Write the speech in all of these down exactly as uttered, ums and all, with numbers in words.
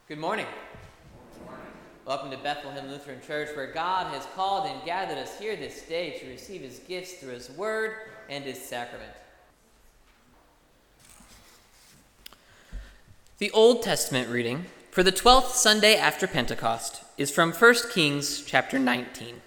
Good morning. Good morning. Welcome to Bethlehem Lutheran Church, where God has called and gathered us here this day to receive his gifts through his word and his sacrament. The Old Testament reading for the twelfth Sunday after Pentecost is from First Kings chapter nineteen.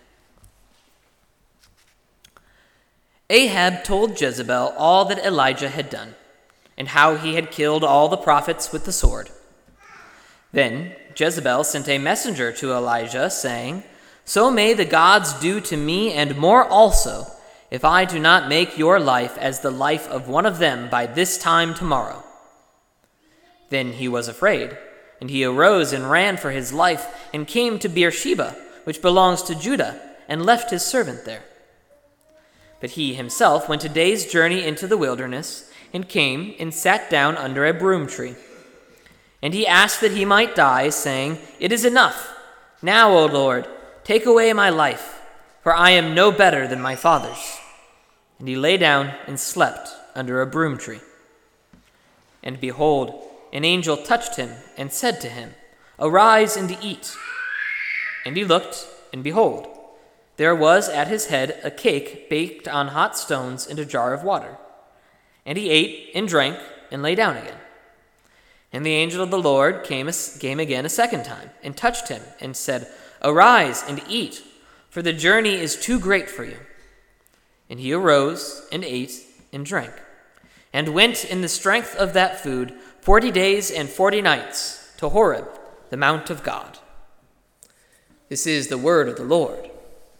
Ahab told Jezebel all that Elijah had done, and how he had killed all the prophets with the sword. Then Jezebel sent a messenger to Elijah, saying, "So may the gods do to me and more also, if I do not make your life as the life of one of them by this time tomorrow." Then he was afraid, and he arose and ran for his life, and came to Beersheba, which belongs to Judah, and left his servant there. But he himself went a day's journey into the wilderness, and came and sat down under a broom tree. And he asked that he might die, saying, "It is enough. Now, O Lord, take away my life, for I am no better than my fathers." And he lay down and slept under a broom tree. And behold, an angel touched him and said to him, "Arise and eat." And he looked, and behold, there was at his head a cake baked on hot stones and a jar of water. And he ate and drank and lay down again. And the angel of the Lord came, came again a second time, and touched him, and said, "Arise and eat, for the journey is too great for you." And he arose, and ate, and drank, and went in the strength of that food forty days and forty nights to Horeb, the mount of God. This is the word of the Lord.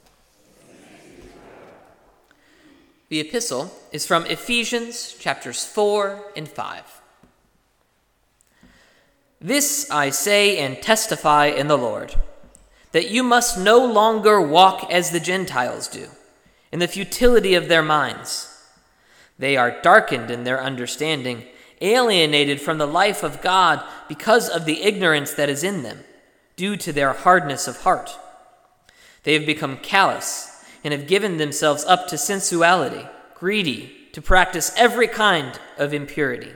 The epistle is from Ephesians chapters four and five. "This I say and testify in the Lord, that you must no longer walk as the Gentiles do, in the futility of their minds. They are darkened in their understanding, alienated from the life of God because of the ignorance that is in them, due to their hardness of heart. They have become callous and have given themselves up to sensuality, greedy to practice every kind of impurity.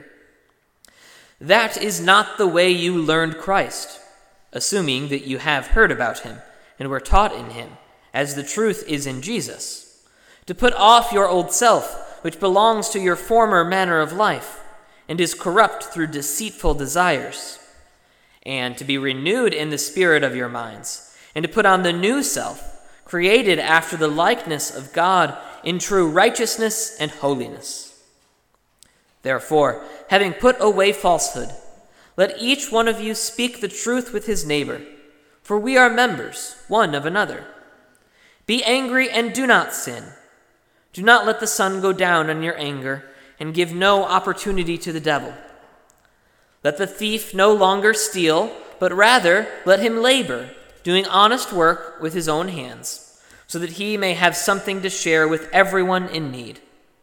That is not the way you learned Christ, assuming that you have heard about him and were taught in him, as the truth is in Jesus, to put off your old self, which belongs to your former manner of life and is corrupt through deceitful desires, and to be renewed in the spirit of your minds, and to put on the new self, created after the likeness of God in true righteousness and holiness. Therefore, having put away falsehood, let each one of you speak the truth with his neighbor, for we are members one of another. Be angry and do not sin. Do not let the sun go down on your anger, and give no opportunity to the devil. Let the thief no longer steal, but rather let him labor, doing honest work with his own hands, so that he may have something to share with everyone in need.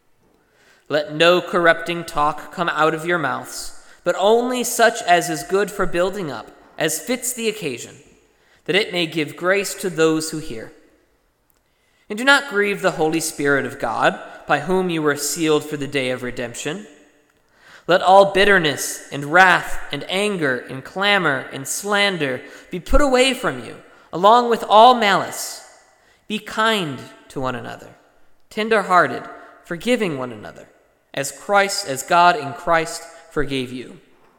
Let no corrupting talk come out of your mouths, but only such as is good for building up, as fits the occasion, that it may give grace to those who hear. And do not grieve the Holy Spirit of God, by whom you were sealed for the day of redemption. Let all bitterness and wrath and anger and clamor and slander be put away from you, along with all malice. Be kind to one another, tender-hearted, forgiving one another, as Christ, as God in Christ forgave you.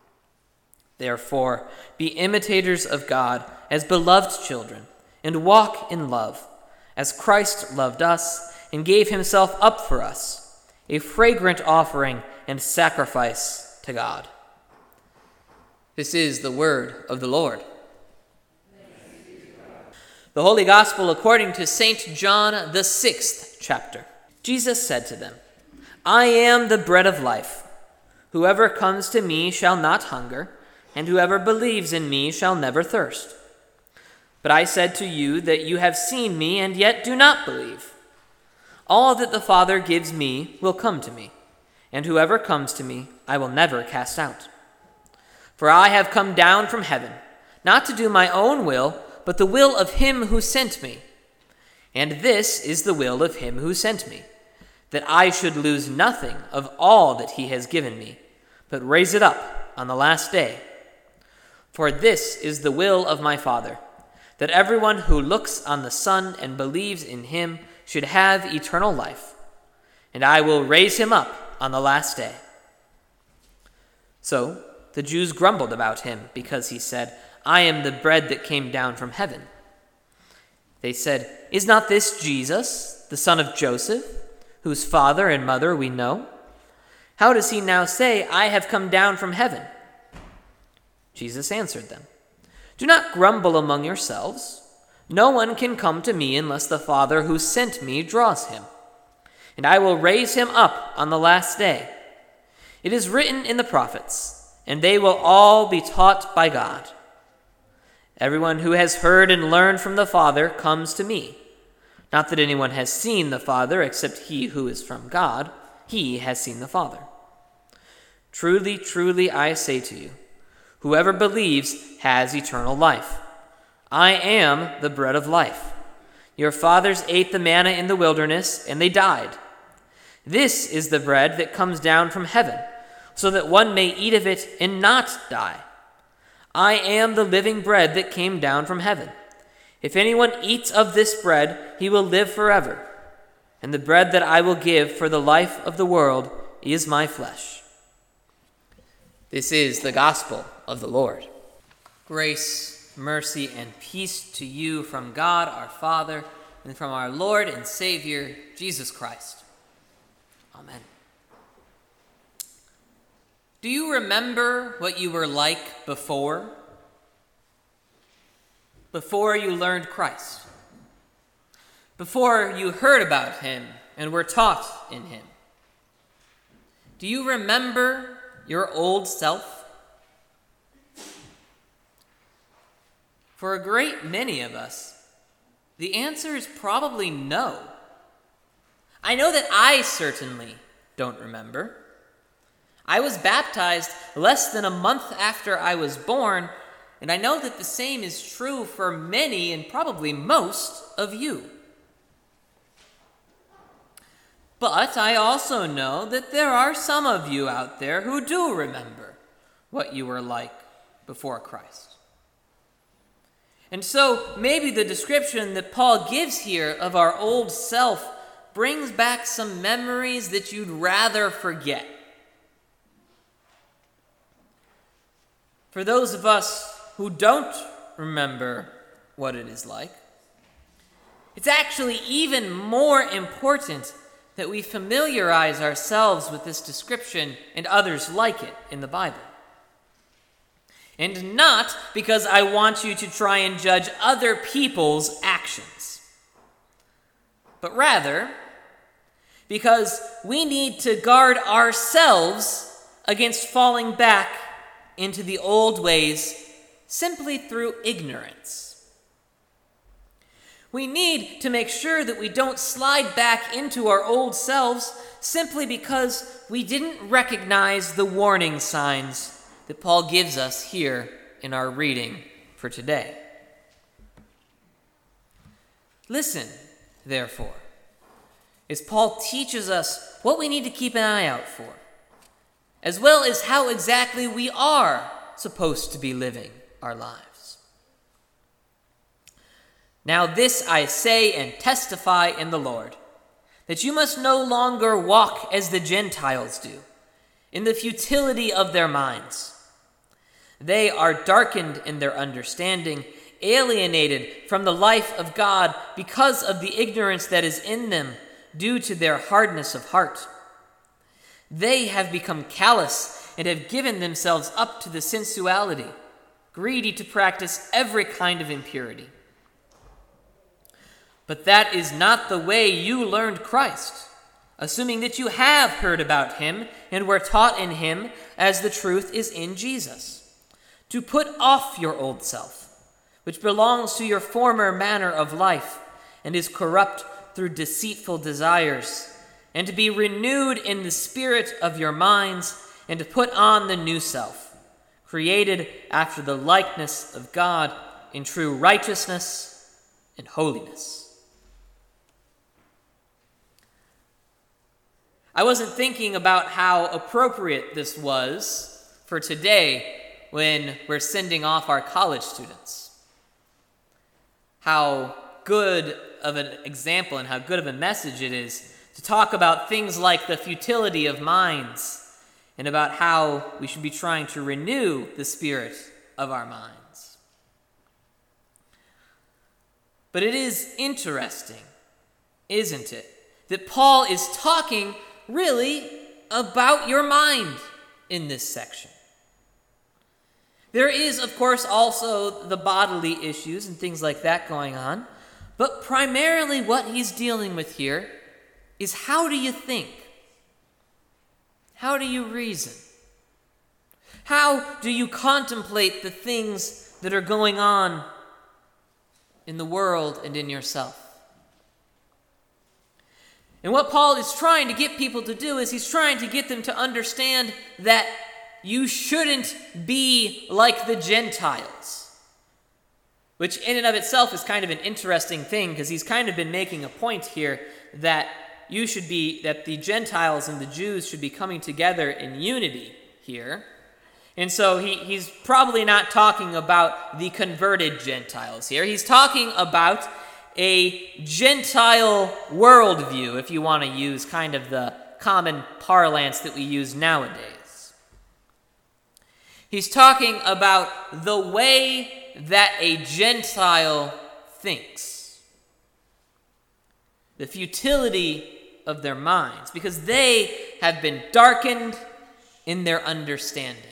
Therefore, be imitators of God as beloved children, and walk in love, as Christ loved us and gave himself up for us, a fragrant offering and sacrifice to God." This is the word of the Lord. The Holy Gospel according to Saint John, the sixth chapter. Jesus said to them, "I am the bread of life. Whoever comes to me shall not hunger, and whoever believes in me shall never thirst. But I said to you that you have seen me and yet do not believe. All that the Father gives me will come to me, and whoever comes to me I will never cast out. For I have come down from heaven, not to do my own will, but the will of him who sent me. And this is the will of him who sent me, that I should lose nothing of all that he has given me, but raise it up on the last day. For this is the will of my Father, that everyone who looks on the Son and believes in him should have eternal life, and I will raise him up on the last day." So the Jews grumbled about him because he said, "I am the bread that came down from heaven." They said, "Is not this Jesus, the son of Joseph, whose father and mother we know? How does he now say, 'I have come down from heaven'?" Jesus answered them, "Do not grumble among yourselves. No one can come to me unless the Father who sent me draws him, and I will raise him up on the last day. It is written in the prophets, and they will all be taught by God. Everyone who has heard and learned from the Father comes to me. Not that anyone has seen the Father except he who is from God. He has seen the Father. Truly, truly, I say to you, whoever believes has eternal life. I am the bread of life. Your fathers ate the manna in the wilderness, and they died. This is the bread that comes down from heaven, so that one may eat of it and not die. I am the living bread that came down from heaven. If anyone eats of this bread, he will live forever. And the bread that I will give for the life of the world is my flesh." This is the gospel of the Lord. Grace, mercy, and peace to you from God our Father and from our Lord and Savior, Jesus Christ. Amen. Do you remember what you were like before? Before you learned Christ? Before you heard about him and were taught in him? Do you remember your old self? For a great many of us, the answer is probably no. I know that I certainly don't remember. I was baptized less than a month after I was born, and I know that the same is true for many and probably most of you. But I also know that there are some of you out there who do remember what you were like before Christ. And so maybe the description that Paul gives here of our old self brings back some memories that you'd rather forget. For those of us who don't remember what it is like, it's actually even more important that we familiarize ourselves with this description and others like it in the Bible. And not because I want you to try and judge other people's actions, but rather because we need to guard ourselves against falling back into the old ways simply through ignorance. We need to make sure that we don't slide back into our old selves simply because we didn't recognize the warning signs that Paul gives us here in our reading for today. Listen, therefore, as Paul teaches us what we need to keep an eye out for, as well as how exactly we are supposed to be living our lives. Now this I say and testify in the Lord, that you must no longer walk as the Gentiles do, in the futility of their minds. They are darkened in their understanding, alienated from the life of God because of the ignorance that is in them due to their hardness of heart. They have become callous and have given themselves up to the sensuality, greedy to practice every kind of impurity. But that is not the way you learned Christ, assuming that you have heard about him and were taught in him as the truth is in Jesus, to put off your old self, which belongs to your former manner of life and is corrupt through deceitful desires, and to be renewed in the spirit of your minds, and to put on the new self, created after the likeness of God in true righteousness and holiness. I wasn't thinking about how appropriate this was for today when we're sending off our college students. How good of an example and how good of a message it is to talk about things like the futility of minds and about how we should be trying to renew the spirit of our minds. But it is interesting, isn't it, that Paul is talking really about your mind in this section. There is, of course, also the bodily issues and things like that going on, but primarily what he's dealing with here is how do you think? How do you reason? How do you contemplate the things that are going on in the world and in yourself? And what Paul is trying to get people to do is he's trying to get them to understand that you shouldn't be like the Gentiles, which in and of itself is kind of an interesting thing because he's kind of been making a point here that you should be, that the Gentiles and the Jews should be coming together in unity here. And so he, he's probably not talking about the converted Gentiles here. He's talking about a Gentile worldview, if you want to use kind of the common parlance that we use nowadays. He's talking about the way that a Gentile thinks, the futility of their minds, because they have been darkened in their understanding.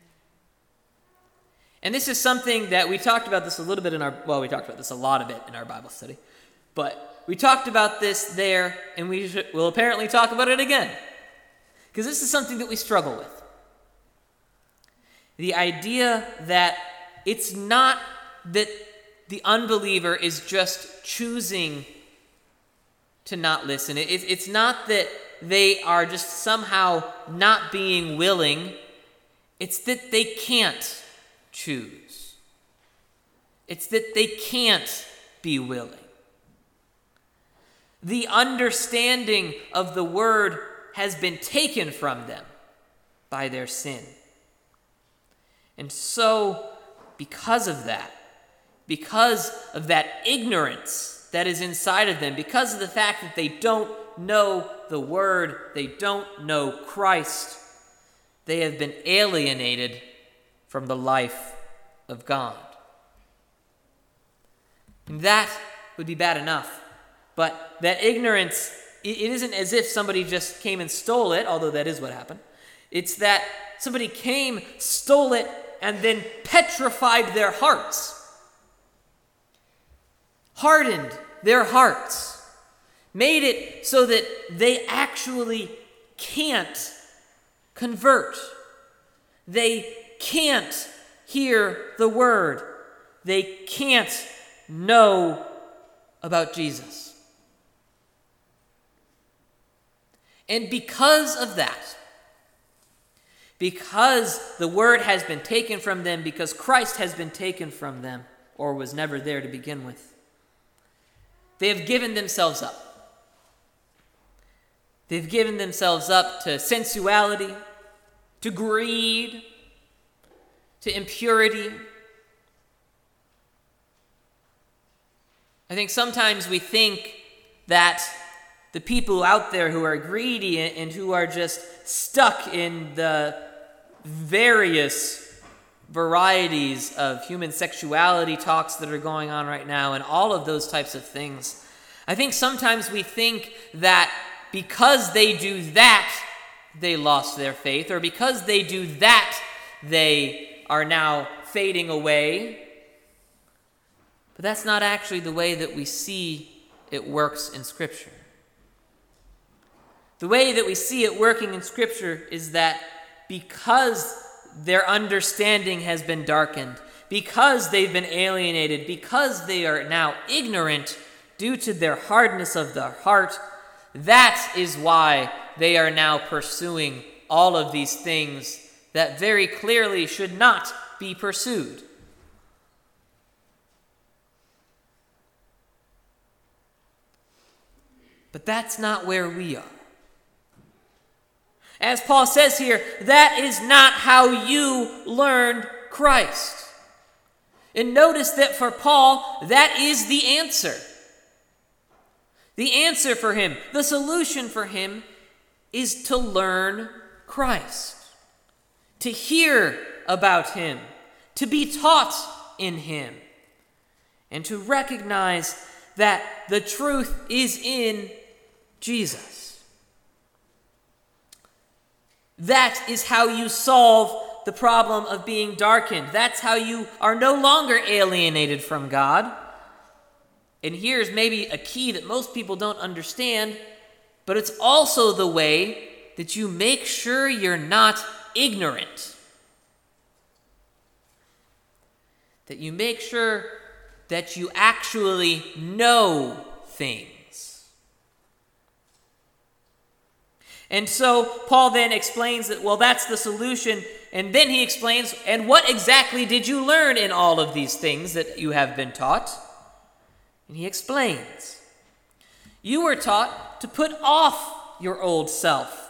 And this is something that we talked about this a little bit in our, well, we talked about this a lot of it in our Bible study, but we talked about this there, and we should, will apparently talk about it again, because this is something that we struggle with. The idea that it's not that the unbeliever is just choosing to not listen. It, it, it's not that they are just somehow not being willing. It's that they can't choose. It's that they can't be willing. The understanding of the word has been taken from them by their sin. And so, because of that, because of that ignorance that is inside of them, because of the fact that they don't know the word, they don't know Christ, they have been alienated from the life of God. And that would be bad enough. But that ignorance, it isn't as if somebody just came and stole it, although that is what happened. It's that somebody came, stole it, and then petrified their hearts. Hardened their hearts. Made it so that they actually can't convert. They can't hear the word. They can't know about Jesus. And because of that, because the word has been taken from them, because Christ has been taken from them, or was never there to begin with, they have given themselves up. They've given themselves up to sensuality, to greed, to impurity. I think sometimes we think that the people out there who are greedy and who are just stuck in the various varieties of human sexuality talks that are going on right now and all of those types of things, I think sometimes we think that because they do that, they lost their faith, or because they do that, they are now fading away. But that's not actually the way that we see it works in Scripture. The way that we see it working in Scripture is that because their understanding has been darkened, because they've been alienated, because they are now ignorant due to their hardness of their heart, that is why they are now pursuing all of these things that very clearly should not be pursued. But that's not where we are. As Paul says here, that is not how you learned Christ. And notice that for Paul, that is the answer. The answer for him, the solution for him, is to learn Christ, to hear about him, to be taught in him, and to recognize that the truth is in Jesus. That is how you solve the problem of being darkened. That's how you are no longer alienated from God. And here's maybe a key that most people don't understand, but it's also the way that you make sure you're not ignorant. That you make sure that you actually know things. And so Paul then explains that, well, that's the solution. And then he explains, and what exactly did you learn in all of these things that you have been taught? And he explains, you were taught to put off your old self,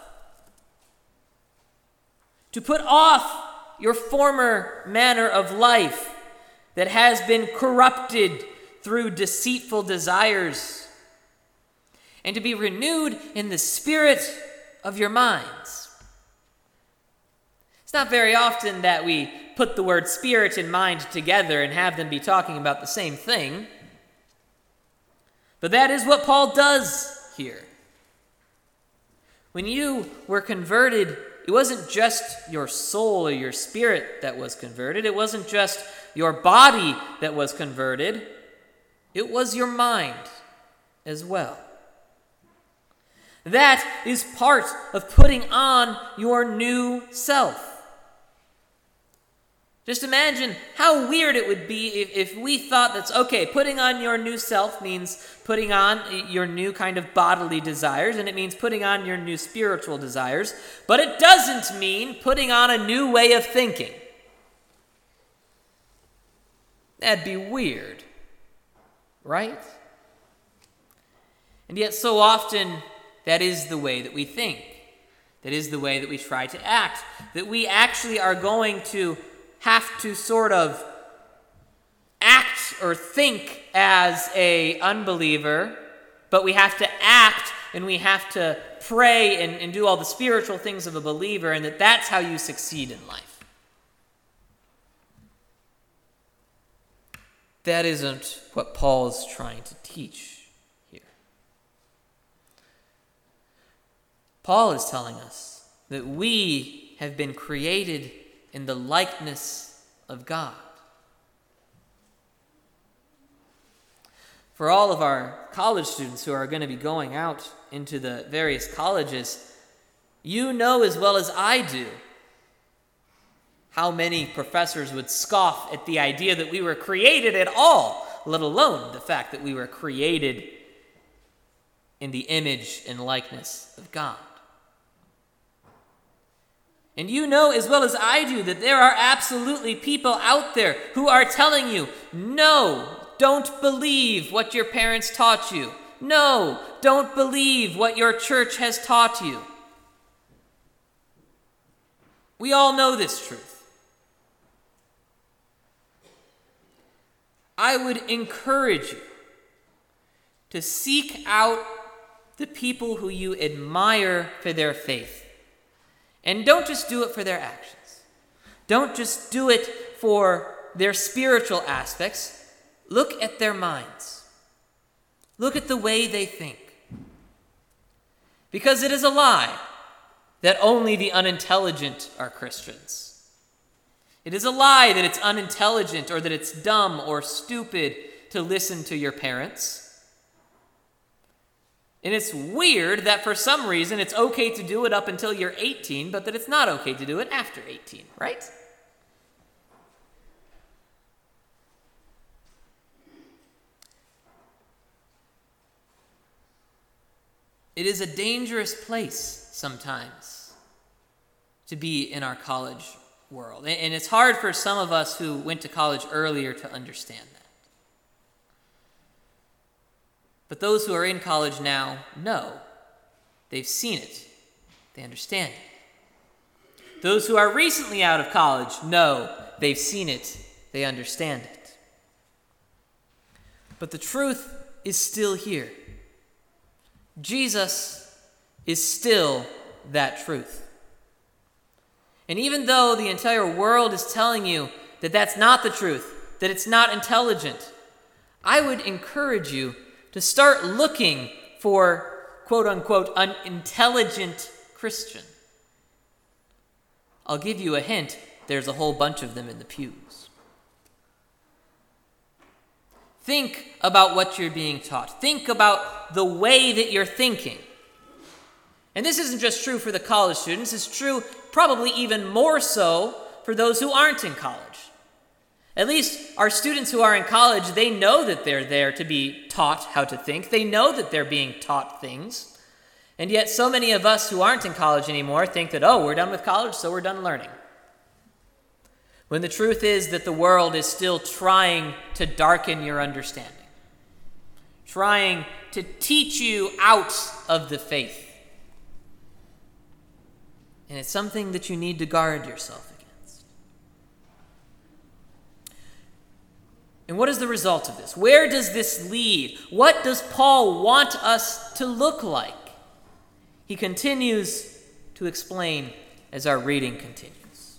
to put off your former manner of life that has been corrupted through deceitful desires, and to be renewed in the spirit of your minds. It's not very often that we put the word spirit and mind together and have them be talking about the same thing. But that is what Paul does here. When you were converted, it wasn't just your soul or your spirit that was converted. It wasn't just your body that was converted. It was your mind as well. That is part of putting on your new self. Just imagine how weird it would be if, if we thought that's okay, putting on your new self means putting on your new kind of bodily desires, and it means putting on your new spiritual desires, but it doesn't mean putting on a new way of thinking. That'd be weird, right? And yet so often that is the way that we think. That is the way that we try to act. That we actually are going to have to sort of act or think as a unbeliever, but we have to act and we have to pray and, and do all the spiritual things of a believer, and that that's how you succeed in life. That isn't what Paul is trying to teach here. Paul is telling us that we have been created in the likeness of God. For all of our college students who are going to be going out into the various colleges, you know as well as I do how many professors would scoff at the idea that we were created at all, let alone the fact that we were created in the image and likeness of God. And you know as well as I do that there are absolutely people out there who are telling you, no, don't believe what your parents taught you. No, don't believe what your church has taught you. We all know this truth. I would encourage you to seek out the people who you admire for their faith. And don't just do it for their actions. Don't just do it for their spiritual aspects. Look at their minds. Look at the way they think. Because it is a lie that only the unintelligent are Christians. It is a lie that it's unintelligent or that it's dumb or stupid to listen to your parents. And it's weird that for some reason it's okay to do it up until you're eighteen, but that it's not okay to do it after eighteen, right? It is a dangerous place sometimes to be in our college world. And it's hard for some of us who went to college earlier to understand that. But those who are in college now know. They've seen it. They understand it. Those who are recently out of college know they've seen it, they understand it. But the truth is still here. Jesus is still that truth. And even though the entire world is telling you that that's not the truth, that it's not intelligent, I would encourage you to start looking for, quote unquote, an intelligent Christian. I'll give you a hint, there's a whole bunch of them in the pews. Think about what you're being taught. Think about the way that you're thinking. And this isn't just true for the college students, it's true probably even more so for those who aren't in college. At least our students who are in college, they know that they're there to be taught how to think. They know that they're being taught things. And yet so many of us who aren't in college anymore think that, oh, we're done with college, so we're done learning. When the truth is that the world is still trying to darken your understanding, trying to teach you out of the faith. And it's something that you need to guard yourself against. And what is the result of this? Where does this lead? What does Paul want us to look like? He continues to explain as our reading continues.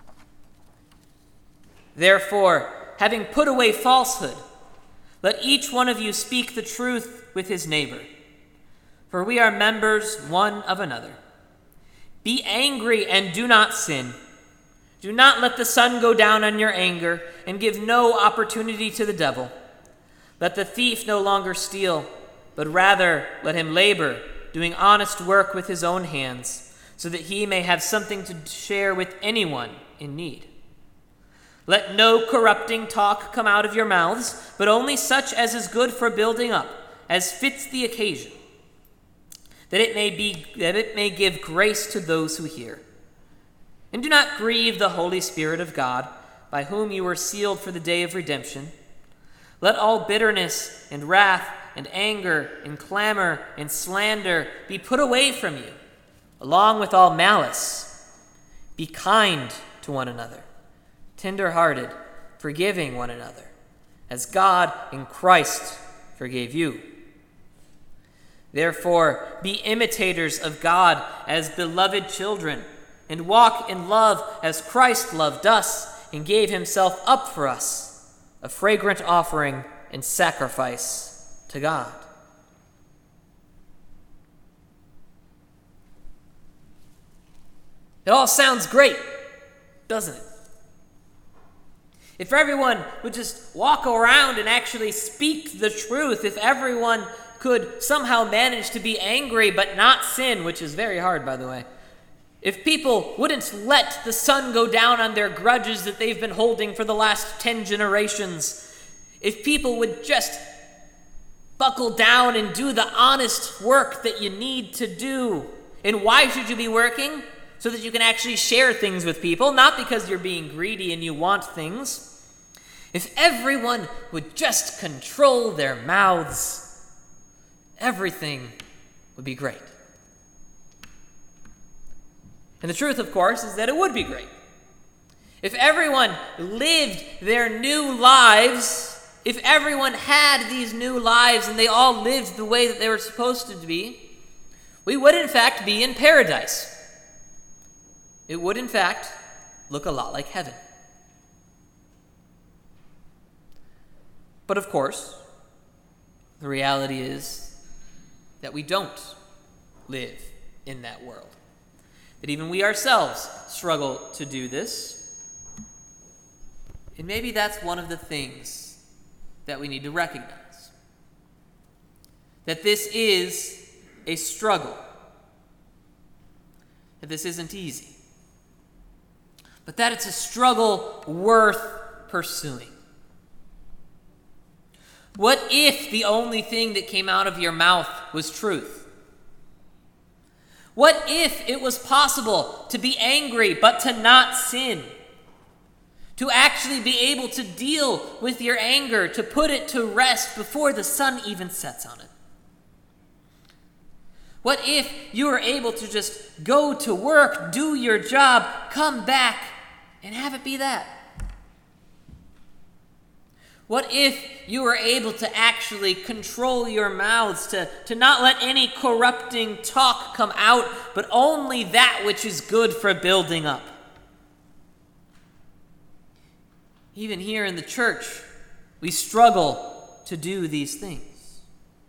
Therefore, having put away falsehood, let each one of you speak the truth with his neighbor, for we are members one of another. Be angry and do not sin. Do not let the sun go down on your anger, and give no opportunity to the devil. Let the thief no longer steal, but rather let him labor, doing honest work with his own hands, so that he may have something to share with anyone in need. Let no corrupting talk come out of your mouths, but only such as is good for building up, as fits the occasion, that it may be that it may give grace to those who hear. And do not grieve the Holy Spirit of God, by whom you were sealed for the day of redemption. Let all bitterness and wrath and anger and clamor and slander be put away from you, along with all malice. Be kind to one another, tender-hearted, forgiving one another, as God in Christ forgave you. Therefore, be imitators of God as beloved children, and walk in love as Christ loved us and gave himself up for us, a fragrant offering and sacrifice to God. It all sounds great, doesn't it? If everyone would just walk around and actually speak the truth, if everyone could somehow manage to be angry but not sin, which is very hard, by the way, if people wouldn't let the sun go down on their grudges that they've been holding for the last ten generations, if people would just buckle down and do the honest work that you need to do. And why should you be working? So that you can actually share things with people, not because you're being greedy and you want things. If everyone would just control their mouths, everything would be great. And the truth, of course, is that it would be great. If everyone lived their new lives, if everyone had these new lives and they all lived the way that they were supposed to be, we would in fact be in paradise. It would in fact look a lot like heaven. But of course, the reality is that we don't live in that world. That even we ourselves struggle to do this. And maybe that's one of the things that we need to recognize. That this is a struggle. That this isn't easy. But that it's a struggle worth pursuing. What if the only thing that came out of your mouth was truth? What if it was possible to be angry but to not sin? To actually be able to deal with your anger, to put it to rest before the sun even sets on it? What if you were able to just go to work, do your job, come back, and have it be that? What if you were able to actually control your mouths, to, to not let any corrupting talk come out, but only that which is good for building up? Even here in the church, we struggle to do these things.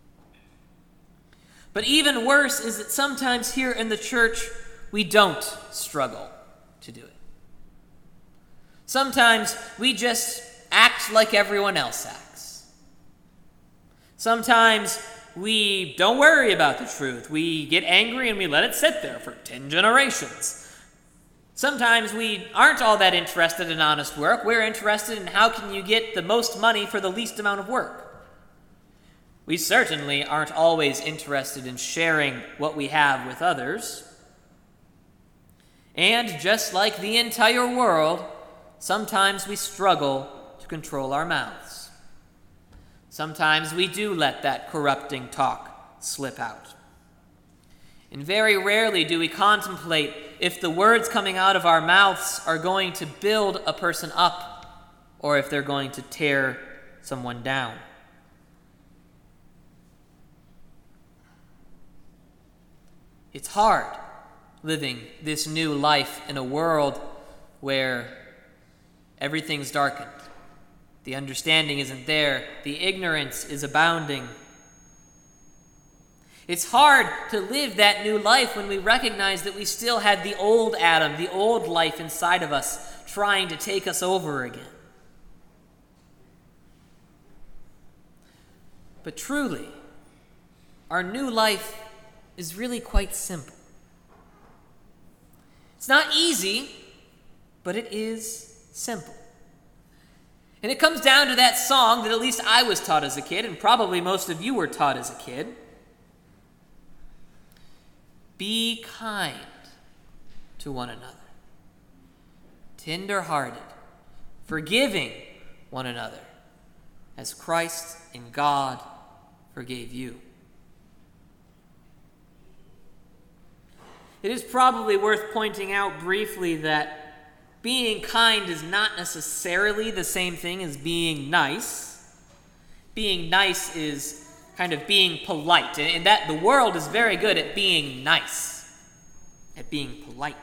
But even worse is that sometimes here in the church, we don't struggle to do it. Sometimes we just act like everyone else acts. Sometimes we don't worry about the truth. We get angry and we let it sit there for ten generations. Sometimes we aren't all that interested in honest work. We're interested in how can you get the most money for the least amount of work. We certainly aren't always interested in sharing what we have with others. And just like the entire world, sometimes we struggle to control our mouths. Sometimes we do let that corrupting talk slip out. And very rarely do we contemplate if the words coming out of our mouths are going to build a person up or if they're going to tear someone down. It's hard living this new life in a world where everything's darkened. The understanding isn't there. The ignorance is abounding. It's hard to live that new life when we recognize that we still have the old Adam, the old life inside of us, trying to take us over again. But truly, our new life is really quite simple. It's not easy, but it is simple. And it comes down to that song that at least I was taught as a kid, and probably most of you were taught as a kid. Be kind to one another, tender-hearted, forgiving one another, as Christ and God forgave you. It is probably worth pointing out briefly that being kind is not necessarily the same thing as being nice. Being nice is kind of being polite, and that the world is very good at being nice, at being polite.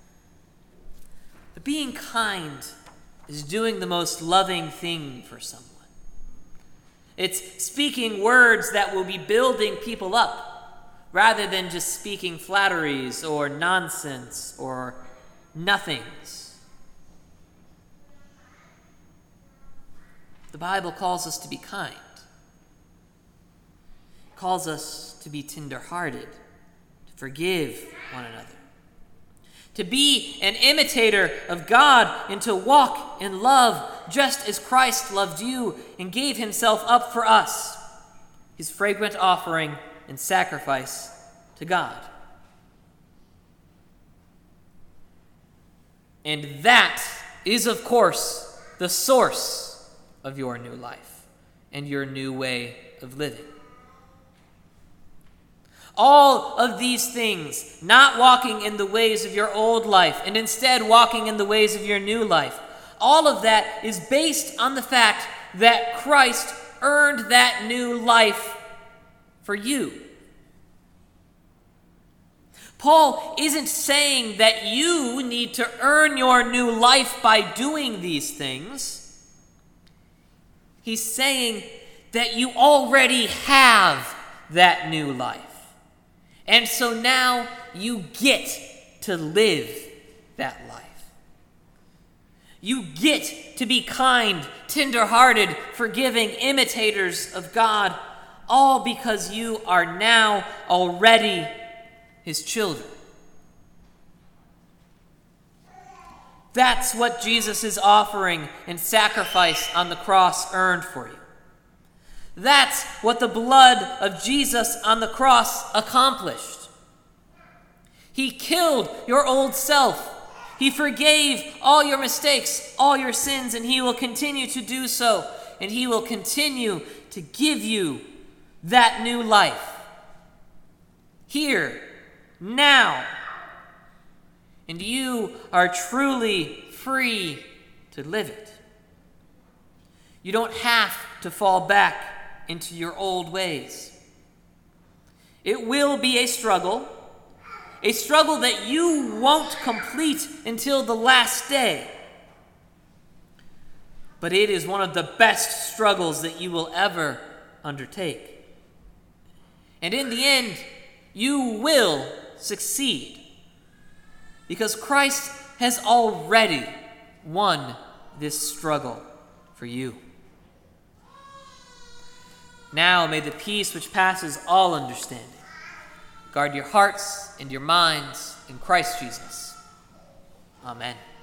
But being kind is doing the most loving thing for someone. It's speaking words that will be building people up, rather than just speaking flatteries or nonsense or nothings. The Bible calls us to be kind. It calls us to be tender-hearted, to forgive one another, to be an imitator of God and to walk in love just as Christ loved you and gave himself up for us, his fragrant offering and sacrifice to God. And that is, of course, the source of your new life and your new way of living. All of these things, not walking in the ways of your old life and instead walking in the ways of your new life, all of that is based on the fact that Christ earned that new life for you. Paul isn't saying that you need to earn your new life by doing these things. He's saying that you already have that new life. And so now you get to live that life. You get to be kind, tender-hearted, forgiving imitators of God, all because you are now already his children. That's what Jesus' offering and sacrifice on the cross earned for you. That's what the blood of Jesus on the cross accomplished. He killed your old self. He forgave all your mistakes, all your sins, and he will continue to do so. And he will continue to give you that new life. Here, now. And you are truly free to live it. You don't have to fall back into your old ways. It will be a struggle, a struggle that you won't complete until the last day. But it is one of the best struggles that you will ever undertake. And in the end, you will succeed, because Christ has already won this struggle for you. Now may the peace which passes all understanding guard your hearts and your minds in Christ Jesus. Amen.